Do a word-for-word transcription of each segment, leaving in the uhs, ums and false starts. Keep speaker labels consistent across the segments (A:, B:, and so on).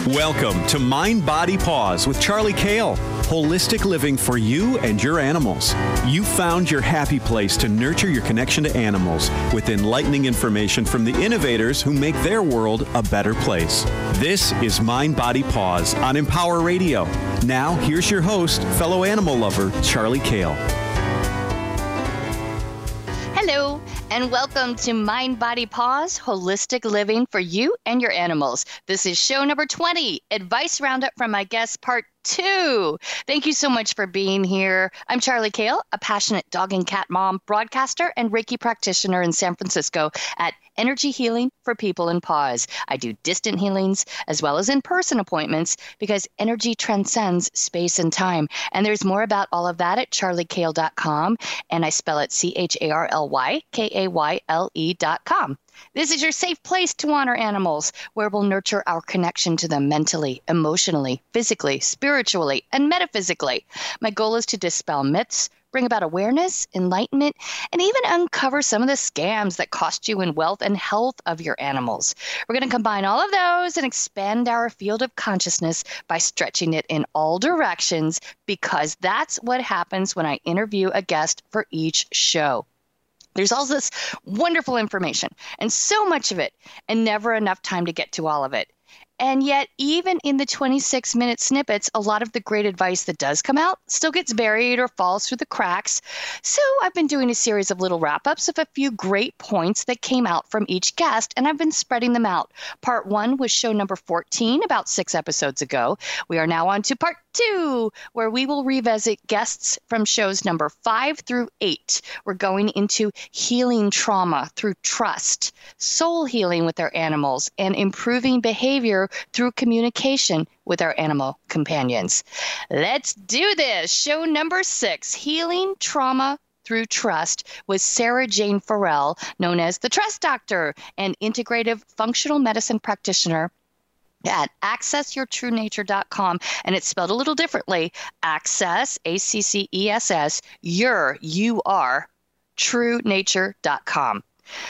A: Welcome to Mind Body Pause with Charlie Kale. Holistic living for you and your animals. You found your happy place to nurture your connection to animals with enlightening information from the innovators who make their world a better place. This is Mind Body Pause on Empower Radio. Now, here's your host, fellow animal lover, Charlie Kale.
B: Hello, and welcome to Mind Body Pause, Holistic Living for You and Your Animals. This is show number twenty, Advice Roundup from my guest, part two. Thank you so much for being here. I'm Charlie Kale, a passionate dog and cat mom, broadcaster, and Reiki practitioner in San Francisco at Energy Healing for People in Paws. I do distant healings as well as in-person appointments because energy transcends space and time. And there's more about all of that at charlie kale dot com, and I spell it C H A R L Y K A Y L E dot com. This is your safe place to honor animals, where we'll nurture our connection to them mentally, emotionally, physically, spiritually, and metaphysically. My goal is to dispel myths, bring about awareness, enlightenment, and even uncover some of the scams that cost you in wealth and health of your animals. We're going to combine all of those and expand our field of consciousness by stretching it in all directions, because that's what happens when I interview a guest for each show. There's all this wonderful information and so much of it, and never enough time to get to all of it. And yet, even in the twenty-six minute snippets, a lot of the great advice that does come out still gets buried or falls through the cracks. So I've been doing a series of little wrap-ups of a few great points that came out from each guest, and I've been spreading them out. Part one was show number fourteen, about six episodes ago. We are now on to part two, where we will revisit guests from shows number five through eight. We're going into healing trauma through trust, soul healing with our animals, and improving behavior through communication with our animal companions. Let's do this. Show number six, Healing Trauma Through Trust, with Sarah Jane Farrell, known as the Trust Doctor, an integrative functional medicine practitioner at access your true nature dot com, and it's spelled a little differently. Access, A C C E S S, your, U R, true nature dot com.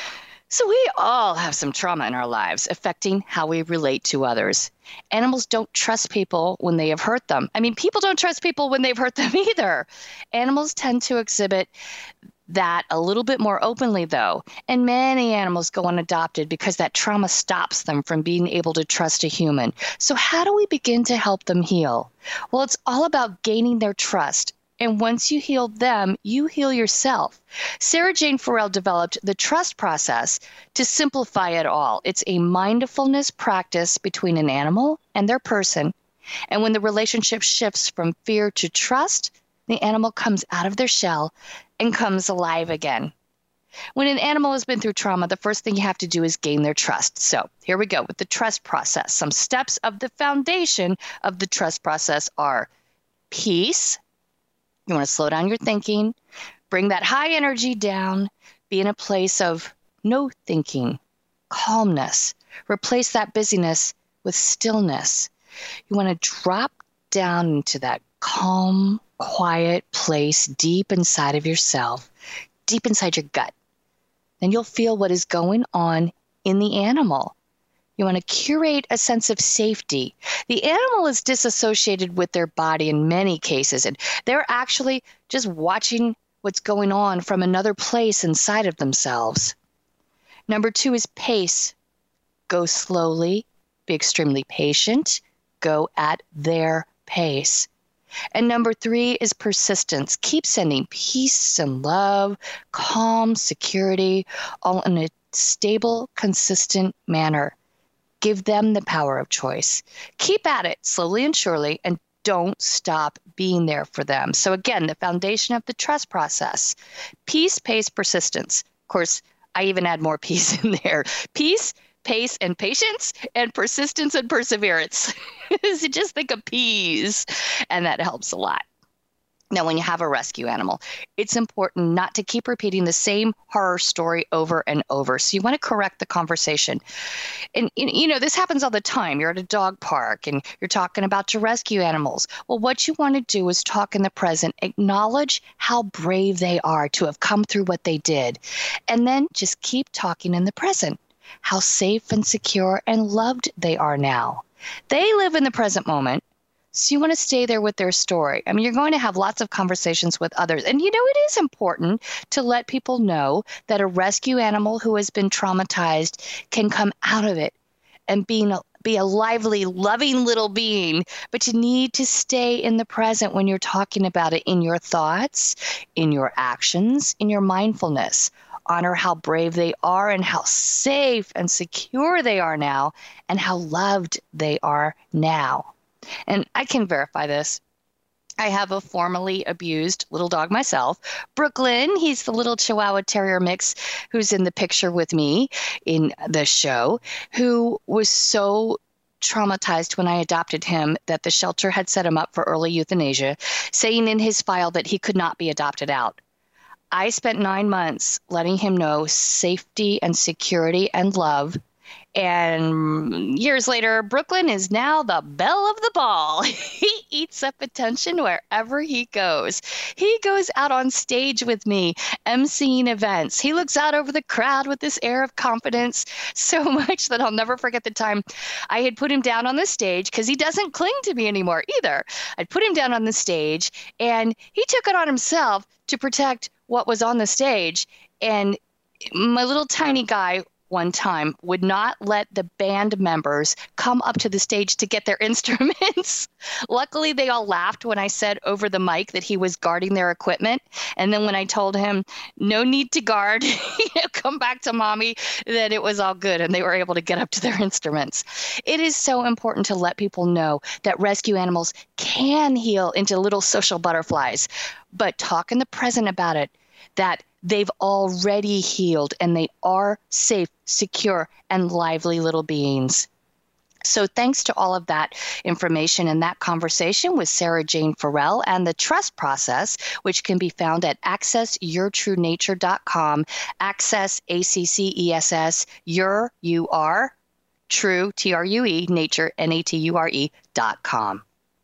B: So we all have some trauma in our lives affecting how we relate to others. Animals don't trust people when they have hurt them. I mean, people don't trust people when they've hurt them either. Animals tend to exhibit that a little bit more openly, though, and many animals go unadopted because that trauma stops them from being able to trust a human. So how do we begin to help them heal? Well, it's all about gaining their trust. And once you heal them, you heal yourself. Sarah Jane Farrell developed the trust process to simplify it all. It's a mindfulness practice between an animal and their person. And when the relationship shifts from fear to trust, the animal comes out of their shell and comes alive again. When an animal has been through trauma, the first thing you have to do is gain their trust. So here we go with the trust process. Some steps of the foundation of the trust process are peace. You want to slow down your thinking, bring that high energy down, be in a place of no thinking, calmness. Replace that busyness with stillness. You want to drop down into that calm, quiet place deep inside of yourself, deep inside your gut. Then you'll feel what is going on in the animal. You want to curate a sense of safety. The animal is disassociated with their body in many cases, and they're actually just watching what's going on from another place inside of themselves. Number two is pace. Go slowly, be extremely patient, go at their pace. And number three is persistence. Keep sending peace and love, calm, security, all in a stable, consistent manner. Give them the power of choice. Keep at it slowly and surely, and don't stop being there for them. So again, the foundation of the trust process: peace, pace, persistence. Of course, I even add more peace in there. Peace, pace, and patience, and persistence and perseverance. So just think of peas, and that helps a lot. Now, when you have a rescue animal, it's important not to keep repeating the same horror story over and over. So you want to correct the conversation. And, you know, this happens all the time. You're at a dog park and you're talking about your rescue animals. Well, what you want to do is talk in the present, acknowledge how brave they are to have come through what they did, and then just keep talking in the present, how safe and secure and loved they are now. They live in the present moment. So you want to stay there with their story. I mean, you're going to have lots of conversations with others. And, you know, it is important to let people know that a rescue animal who has been traumatized can come out of it and being a, be a lively, loving little being. But you need to stay in the present when you're talking about it, in your thoughts, in your actions, in your mindfulness. Honor how brave they are and how safe and secure they are now and how loved they are now. And I can verify this. I have a formerly abused little dog myself, Brooklyn. He's the little Chihuahua Terrier mix who's in the picture with me in the show, who was so traumatized when I adopted him that the shelter had set him up for early euthanasia, saying in his file that he could not be adopted out. I spent nine months letting him know safety and security and love. And years later, Brooklyn is now the belle of the ball. He eats up attention wherever he goes. He goes out on stage with me, emceeing events. He looks out over the crowd with this air of confidence, so much that I'll never forget the time I had put him down on the stage, because he doesn't cling to me anymore either. I'd put him down on the stage, and he took it on himself to protect what was on the stage. And my little tiny guy one time would not let the band members come up to the stage to get their instruments. Luckily, they all laughed when I said over the mic that he was guarding their equipment. And then when I told him, no need to guard, you know, come back to mommy, that it was all good and they were able to get up to their instruments. It is so important to let people know that rescue animals can heal into little social butterflies, but talk in the present about it, that they've already healed and they are safe, secure, and lively little beings. So thanks to all of that information and that conversation with Sarah Jane Farrell and the trust process, which can be found at access your true nature dot com, access, A C C E S S, your, U R, true, T R U E, nature, N A T U R E, dot com.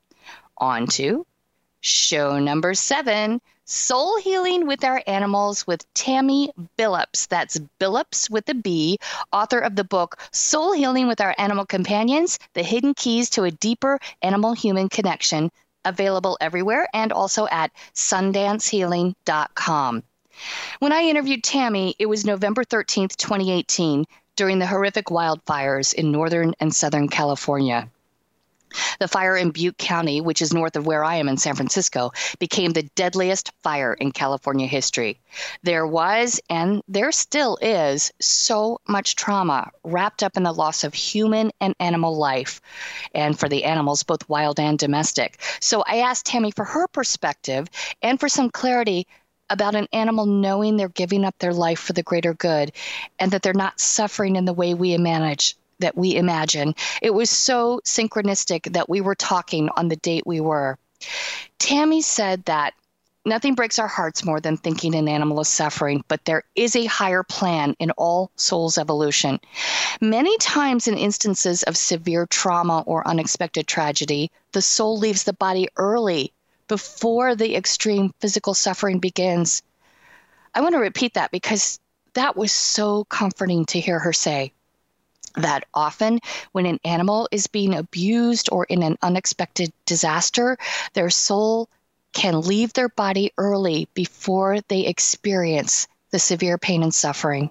B: On to show number seven, Soul Healing with Our Animals with Tammy Billups. That's Billups with a B, author of the book Soul Healing with Our Animal Companions, The Hidden Keys to a Deeper Animal-Human Connection, available everywhere and also at sundance healing dot com. When I interviewed Tammy, it was November thirteenth, twenty eighteen, during the horrific wildfires in Northern and Southern California. The fire in Butte County, which is north of where I am in San Francisco, became the deadliest fire in California history. There was, and there still is, so much trauma wrapped up in the loss of human and animal life, and for the animals, both wild and domestic. So I asked Tammy for her perspective and for some clarity about an animal knowing they're giving up their life for the greater good and that they're not suffering in the way we manage. that we imagine. It was so synchronistic that we were talking on the date we were. Tammy said that nothing breaks our hearts more than thinking an animal is suffering, but there is a higher plan in all souls' evolution. Many times in instances of severe trauma or unexpected tragedy, the soul leaves the body early before the extreme physical suffering begins. I want to repeat that because that was so comforting to hear her say. That often when an animal is being abused or in an unexpected disaster, their soul can leave their body early before they experience the severe pain and suffering.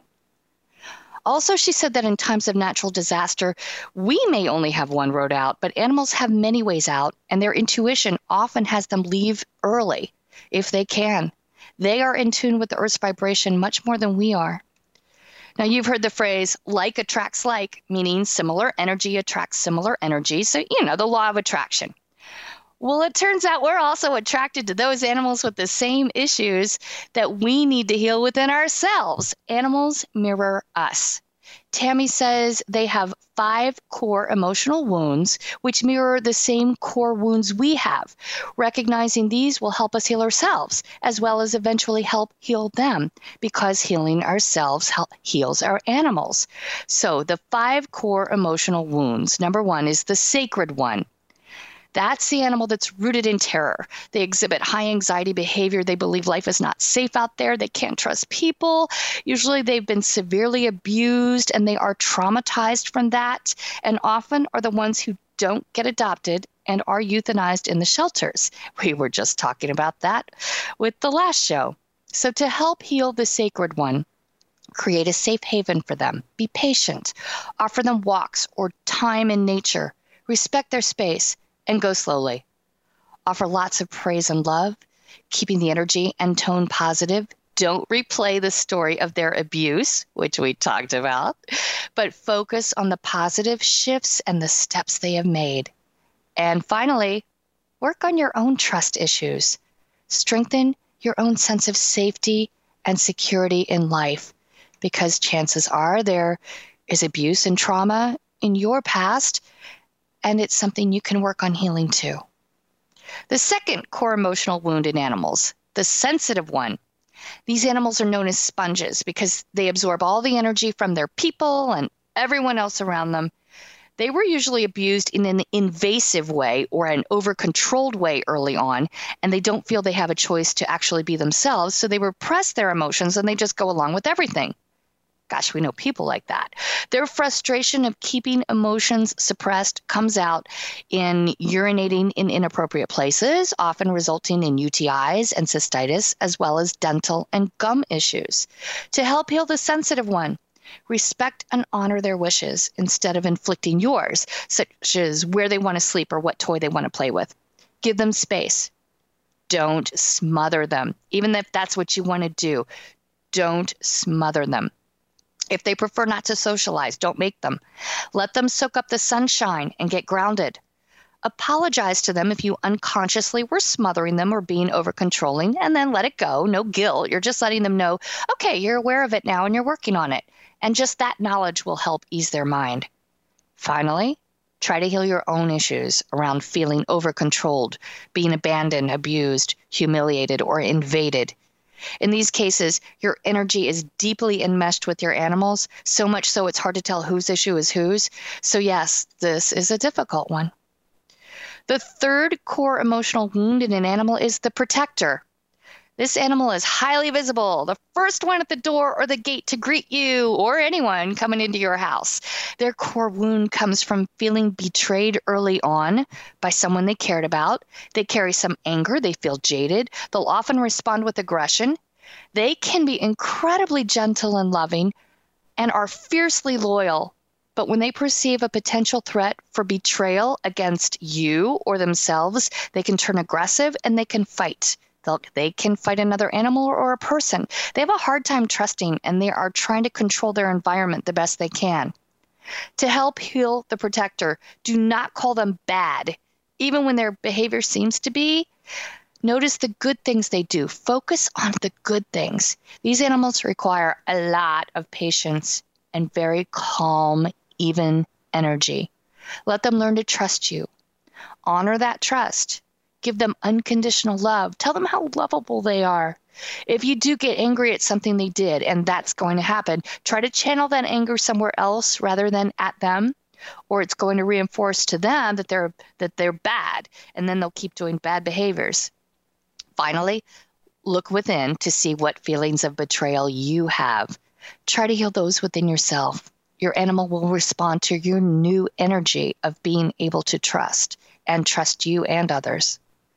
B: Also, she said that in times of natural disaster, we may only have one road out, but animals have many ways out, and their intuition often has them leave early if they can. They are in tune with the Earth's vibration much more than we are. Now, you've heard the phrase, like attracts like, meaning similar energy attracts similar energy. So, you know, the law of attraction. Well, it turns out we're also attracted to those animals with the same issues that we need to heal within ourselves. Animals mirror us. Tammy says they have five core emotional wounds, which mirror the same core wounds we have. Recognizing these will help us heal ourselves, as well as eventually help heal them, because healing ourselves help, heals our animals. So the five core emotional wounds. Number one is the sacred one. That's the animal that's rooted in terror. They exhibit high anxiety behavior. They believe life is not safe out there. They can't trust people. Usually they've been severely abused and they are traumatized from that, and often are the ones who don't get adopted and are euthanized in the shelters. We were just talking about that with the last show. So to help heal the sacred one, create a safe haven for them. Be patient. Offer them walks or time in nature. Respect their space and go slowly. Offer lots of praise and love, keeping the energy and tone positive. Don't replay the story of their abuse, which we talked about, but focus on the positive shifts and the steps they have made. And finally, work on your own trust issues. Strengthen your own sense of safety and security in life, because chances are there is abuse and trauma in your past, and it's something you can work on healing too. The second core emotional wound in animals, the sensitive one. These animals are known as sponges because they absorb all the energy from their people and everyone else around them. They were usually abused in an invasive way or an over-controlled way early on, and they don't feel they have a choice to actually be themselves, so they repress their emotions and they just go along with everything. Gosh, we know people like that. Their frustration of keeping emotions suppressed comes out in urinating in inappropriate places, often resulting in U T Is and cystitis, as well as dental and gum issues. To help heal the sensitive one, respect and honor their wishes instead of inflicting yours, such as where they want to sleep or what toy they want to play with. Give them space. Don't smother them. Even if that's what you want to do, don't smother them. If they prefer not to socialize, don't make them. Let them soak up the sunshine and get grounded. Apologize to them if you unconsciously were smothering them or being over-controlling, and then let it go. No guilt. You're just letting them know, okay, you're aware of it now and you're working on it. And just that knowledge will help ease their mind. Finally, try to heal your own issues around feeling over-controlled, being abandoned, abused, humiliated, or invaded. In these cases, your energy is deeply enmeshed with your animals, so much so it's hard to tell whose issue is whose. So yes, this is a difficult one. The third core emotional wound in an animal is the protector. This animal is highly visible, the first one at the door or the gate to greet you or anyone coming into your house. Their core wound comes from feeling betrayed early on by someone they cared about. They carry some anger. They feel jaded. They'll often respond with aggression. They can be incredibly gentle and loving and are fiercely loyal. But when they perceive a potential threat for betrayal against you or themselves, they can turn aggressive and they can fight. They'll, they can fight another animal or a person. They have a hard time trusting, and they are trying to control their environment the best they can. To help heal the protector, do not call them bad, even when their behavior seems to be. Notice the good things they do. Focus on the good things. These animals require a lot of patience and very calm, even energy. Let them learn to trust you. Honor that trust. Give them unconditional love. Tell them how lovable they are. If you do get angry at something they did, and that's going to happen, try to channel that anger somewhere else rather than at them, or it's going to reinforce to them that they're that they're bad, and then they'll keep doing bad behaviors. Finally, look within to see what feelings of betrayal you have. Try to heal those within yourself. Your animal will respond to your new energy of being able to trust, and trust you and others.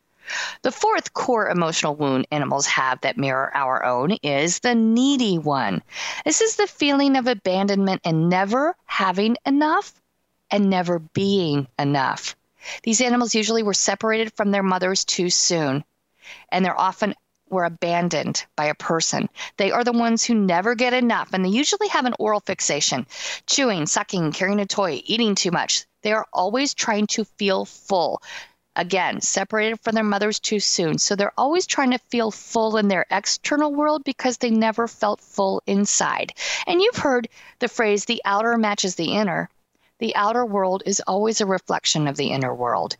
B: The fourth core emotional wound animals have that mirror our own is the needy one. This is the feeling of abandonment and never having enough and never being enough. These animals usually were separated from their mothers too soon, and they're often were abandoned by a person. They are the ones who never get enough, and they usually have an oral fixation, chewing, sucking, carrying a toy, eating too much. They are always trying to feel full. Again, separated from their mothers too soon. So they're always trying to feel full in their external world because they never felt full inside. And you've heard the phrase, the outer matches the inner. The outer world is always a reflection of the inner world.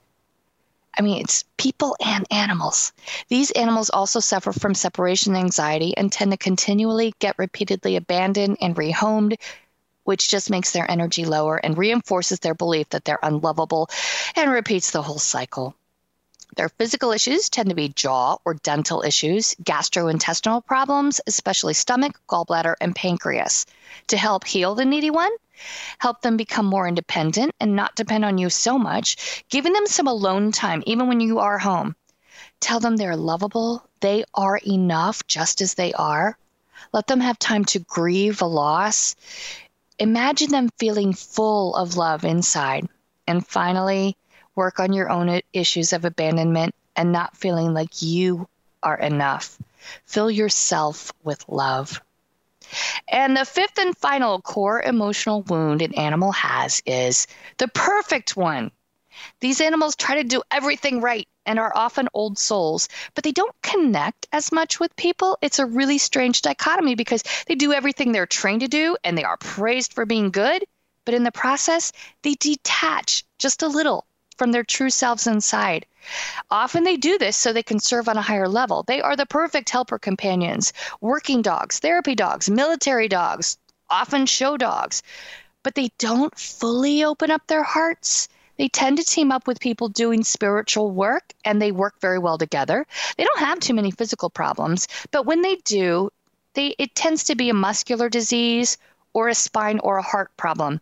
B: I mean, it's people and animals. These animals also suffer from separation anxiety and tend to continually get repeatedly abandoned and rehomed, which just makes their energy lower and reinforces their belief that they're unlovable and repeats the whole cycle. Their physical issues tend to be jaw or dental issues, gastrointestinal problems, especially stomach, gallbladder, and pancreas. To help heal the needy one, Help them become more independent and not depend on you so much, giving them some alone time, even when you are home. Tell them they're lovable. They are enough just as they are. Let them have time to grieve a loss. Imagine them feeling full of love inside. And finally, work on your own issues of abandonment and not feeling like you are enough. Fill yourself with love. And the fifth and final core emotional wound an animal has is the perfect one. These animals try to do everything right and are often old souls, but they don't connect as much with people. It's a really strange dichotomy because they do everything they're trained to do and they are praised for being good, but in the process, they detach just a little from their true selves inside. Often they do this so they can serve on a higher level. They are the perfect helper companions, working dogs, therapy dogs, military dogs, often show dogs, but they don't fully open up their hearts. They tend to team up with people doing spiritual work, and they work very well together. They don't have too many physical problems, but when they do, they it tends to be a muscular disease or a spine or a heart problem.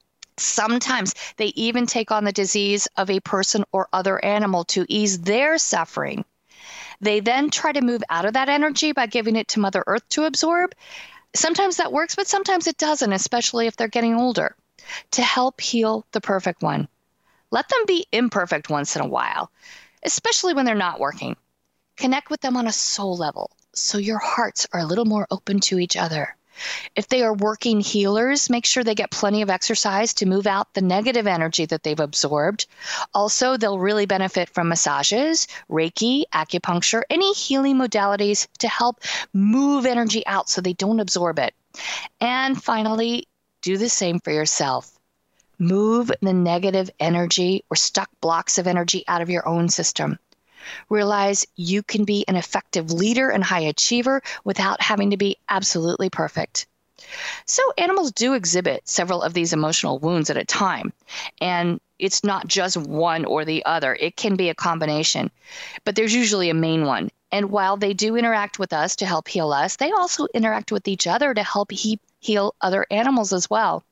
B: Sometimes they even take on the disease of a person or other animal to ease their suffering. They then try to move out of that energy by giving it to Mother Earth to absorb. Sometimes that works, but sometimes it doesn't, especially if they're getting older. To help heal the perfect one, let them be imperfect once in a while, especially when they're not working. Connect with them on a soul level so your hearts are a little more open to each other. If they are working healers, make sure they get plenty of exercise to move out the negative energy that they've absorbed. Also, they'll really benefit from massages, Reiki, acupuncture, any healing modalities to help move energy out so they don't absorb it. And finally, do the same for yourself. Move the negative energy or stuck blocks of energy out of your own system. Realize you can be an effective leader and high achiever without having to be absolutely perfect. So animals do exhibit several of these emotional wounds at a time, and it's not just one or the other. It can be a combination, but there's usually a main one. And while they do interact with us to help heal us, they also interact with each other to help he- heal other animals as well.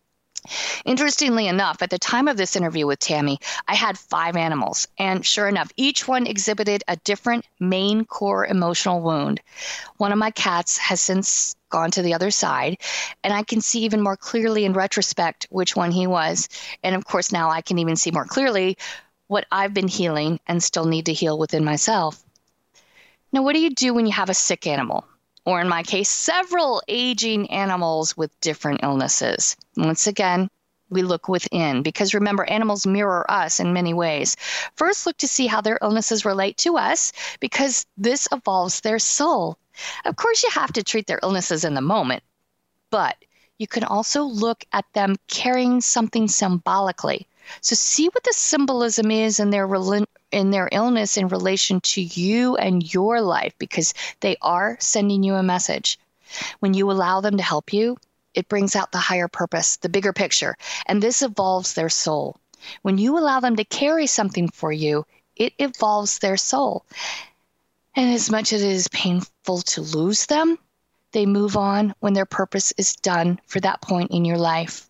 B: Interestingly enough, at the time of this interview with Tammy, I had five animals, and sure enough, each one exhibited a different main core emotional wound. One of my cats has since gone to the other side, and I can see even more clearly in retrospect which one he was. And of course, now I can even see more clearly what I've been healing and still need to heal within myself. Now, what do you do when you have a sick animal? Or in my case, several aging animals with different illnesses. Once again, we look within because remember, animals mirror us in many ways. First, look to see how their illnesses relate to us because this evolves their soul. Of course, you have to treat their illnesses in the moment, but you can also look at them carrying something symbolically. So see what the symbolism is in their rel- in their illness in relation to you and your life, because they are sending you a message. When you allow them to help you, it brings out the higher purpose, the bigger picture, and this evolves their soul. When you allow them to carry something for you, it evolves their soul. And as much as it is painful to lose them, they move on when their purpose is done for that point in your life.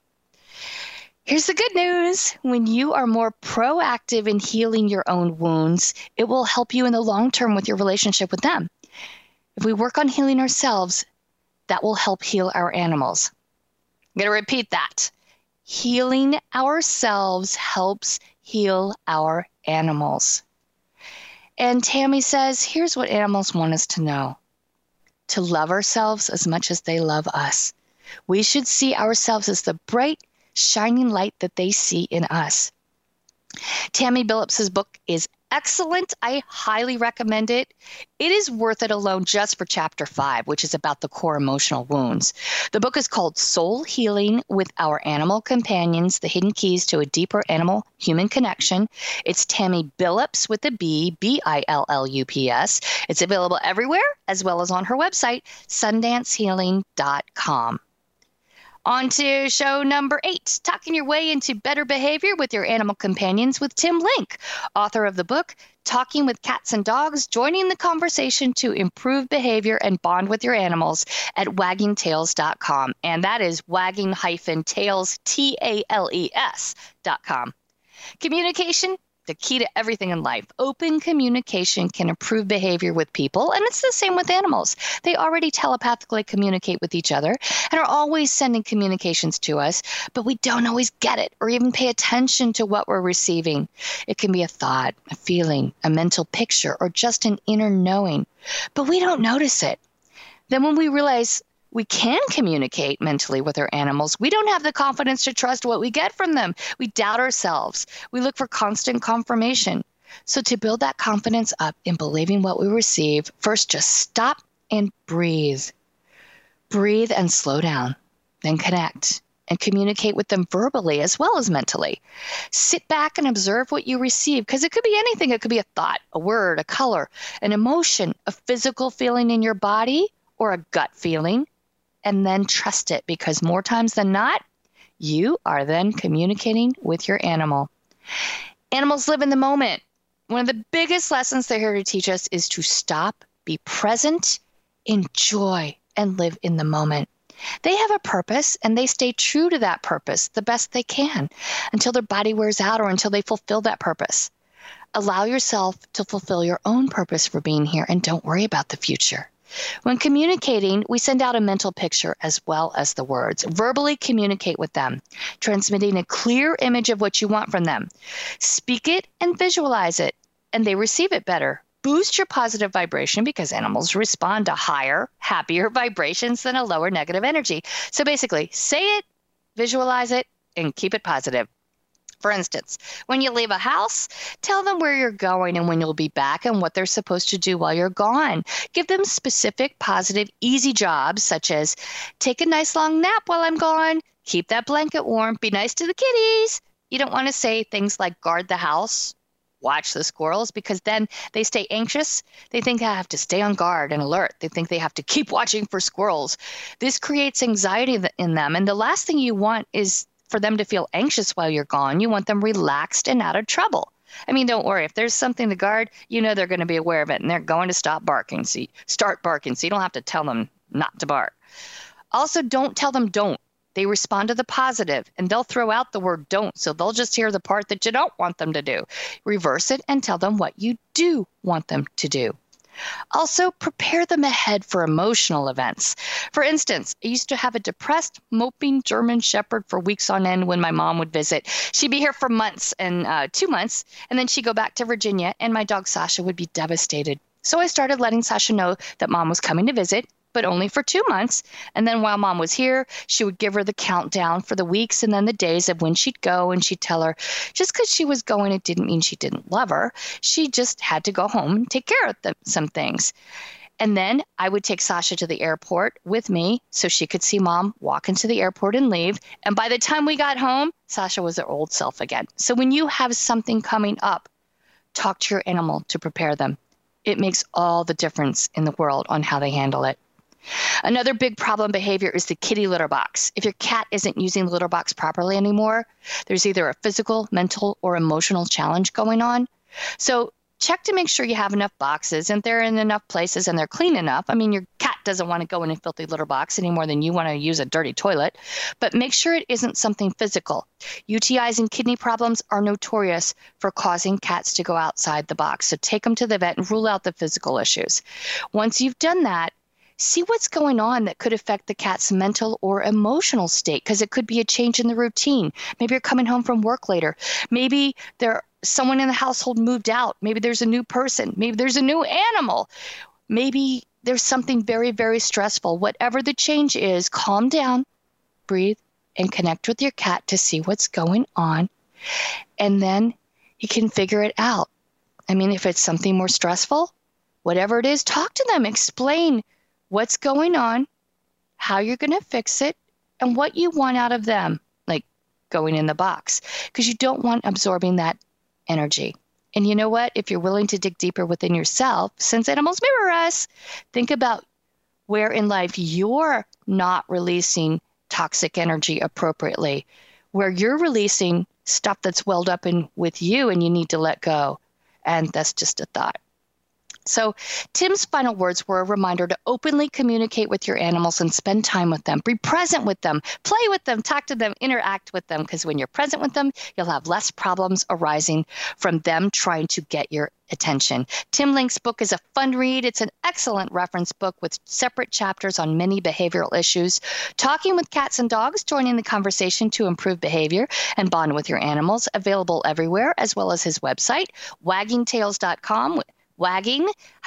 B: Here's the good news. When you are more proactive in healing your own wounds, it will help you in the long term with your relationship with them. If we work on healing ourselves, that will help heal our animals. I'm going to repeat that. Healing ourselves helps heal our animals. And Tammy says, here's what animals want us to know. To love ourselves as much as they love us. We should see ourselves as the bright, shining light that they see in us. Tammy Billups's book is excellent. I highly recommend it. It is worth it alone just for chapter five, which is about the core emotional wounds. The book is called Soul Healing with Our Animal Companions, The Hidden Keys to a Deeper Animal-Human Connection. It's Tammy Billups with a B, B I L L U P S. It's available everywhere, as well as on her website, sundance healing dot com. On to show number eight, talking your way into better behavior with your animal companions with Tim Link, author of the book, Talking with Cats and Dogs, joining the conversation to improve behavior and bond with your animals at wagging tails dot com. And that is wagging tails, T A L E S dot com. Communication, the key to everything in life. Open communication can improve behavior with people, and it's the same with animals. They already telepathically communicate with each other and are always sending communications to us, but we don't always get it or even pay attention to what we're receiving. It can be a thought, a feeling, a mental picture, or just an inner knowing, but we don't notice it. Then when we realize we can communicate mentally with our animals, we don't have the confidence to trust what we get from them. We doubt ourselves. We look for constant confirmation. So to build that confidence up in believing what we receive, first just stop and breathe. Breathe and slow down, then connect and communicate with them verbally as well as mentally. Sit back and observe what you receive, because it could be anything. It could be a thought, a word, a color, an emotion, a physical feeling in your body, or a gut feeling. And then trust it, because more times than not, you are then communicating with your animal. Animals live in the moment. One of the biggest lessons they're here to teach us is to stop, be present, enjoy, and live in the moment. They have a purpose, and they stay true to that purpose the best they can until their body wears out or until they fulfill that purpose. Allow yourself to fulfill your own purpose for being here, and don't worry about the future. When communicating, we send out a mental picture as well as the words. Verbally communicate with them, transmitting a clear image of what you want from them. Speak it and visualize it, and they receive it better. Boost your positive vibration, because animals respond to higher, happier vibrations than a lower negative energy. So basically, say it, visualize it, and keep it positive. For instance, when you leave a house, tell them where you're going and when you'll be back and what they're supposed to do while you're gone. Give them specific, positive, easy jobs, such as take a nice long nap while I'm gone, keep that blanket warm, be nice to the kitties. You don't want to say things like guard the house, watch the squirrels, because then they stay anxious. They think they have to stay on guard and alert. They think they have to keep watching for squirrels. This creates anxiety in them. And the last thing you want is for them to feel anxious while you're gone. You want them relaxed and out of trouble. I mean, don't worry. If there's something to guard, you know they're going to be aware of it, and they're going to stop barking. So you start barking, so you don't have to tell them not to bark. Also, don't tell them don't. They respond to the positive, and they'll throw out the word don't, so they'll just hear the part that you don't want them to do. Reverse it and tell them what you do want them to do. Also, prepare them ahead for emotional events. For instance, I used to have a depressed, moping German Shepherd for weeks on end when my mom would visit. She'd be here for months and uh, two months, and then she'd go back to Virginia, and my dog Sasha would be devastated. So I started letting Sasha know that mom was coming to visit, but only for two months. And then while mom was here, she would give her the countdown for the weeks and then the days of when she'd go, and she'd tell her just because she was going, it didn't mean she didn't love her. She just had to go home and take care of the, some things. And then I would take Sasha to the airport with me so she could see mom walk into the airport and leave. And by the time we got home, Sasha was her old self again. So when you have something coming up, talk to your animal to prepare them. It makes all the difference in the world on how they handle it. Another big problem behavior is the kitty litter box. If your cat isn't using the litter box properly anymore, there's either a physical, mental, or emotional challenge going on. So check to make sure you have enough boxes and they're in enough places and they're clean enough. I mean, your cat doesn't want to go in a filthy litter box any more than you want to use a dirty toilet, but make sure it isn't something physical. U T Is and kidney problems are notorious for causing cats to go outside the box. So take them to the vet and rule out the physical issues. Once you've done that, see what's going on that could affect the cat's mental or emotional state, because it could be a change in the routine. Maybe you're coming home from work later. Maybe there someone in the household moved out. Maybe there's a new person. Maybe there's a new animal. Maybe there's something very, very stressful. Whatever the change is, calm down, breathe, and connect with your cat to see what's going on. And then you can figure it out. I mean, if it's something more stressful, whatever it is, talk to them, explain what's going on, how you're going to fix it, and what you want out of them, like going in the box, because you don't want absorbing that energy. And you know what? If you're willing to dig deeper within yourself, since animals mirror us, think about where in life you're not releasing toxic energy appropriately, where you're releasing stuff that's welled up in with you and you need to let go. And that's just a thought. So Tim's final words were a reminder to openly communicate with your animals and spend time with them. Be present with them, play with them, talk to them, interact with them, because when you're present with them, you'll have less problems arising from them trying to get your attention. Tim Link's book is a fun read. It's an excellent reference book with separate chapters on many behavioral issues. Talking with cats and dogs, joining the conversation to improve behavior and bond with your animals, available everywhere, as well as his website, wagging tails dot com. wagging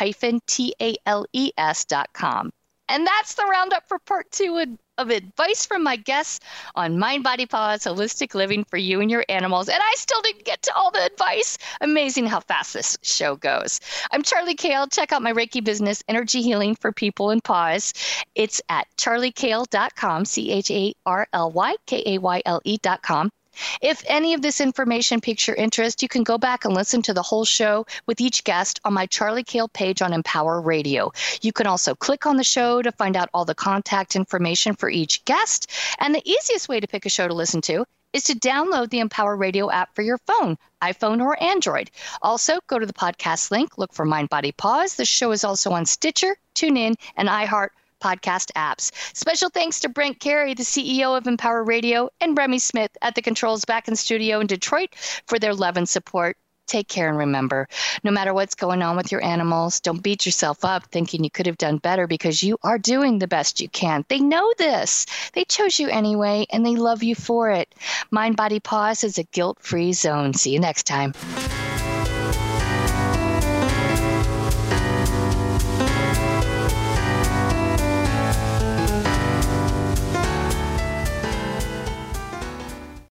B: tales dot com. And that's the roundup for part two of advice from my guests on Mind, Body, Paws, Holistic Living for You and Your Animals. And I still didn't get to all the advice. Amazing how fast this show goes. I'm Charly Kayle. Check out my Reiki business, Energy Healing for People and Paws. It's at charly kayle dot com, C H A R L Y K A Y L E dot com. If any of this information piques your interest, you can go back and listen to the whole show with each guest on my Charly Kayle page on Empower Radio. You can also click on the show to find out all the contact information for each guest. And the easiest way to pick a show to listen to is to download the Empower Radio app for your phone, iPhone or Android. Also, go to the podcast link, look for Mind, Body, Paws. The show is also on Stitcher, TuneIn, and iHeart podcast apps. Special thanks to Brent Carey, the C E O of Empower Radio, and Remy Smith at the controls back in studio in Detroit for their love and support. Take care, and remember, no matter what's going on with your animals, don't beat yourself up thinking you could have done better, because you are doing the best you can. They know this. They chose you anyway, and they love you for it. Mind, Body, Paws is a guilt-free zone. See you next time.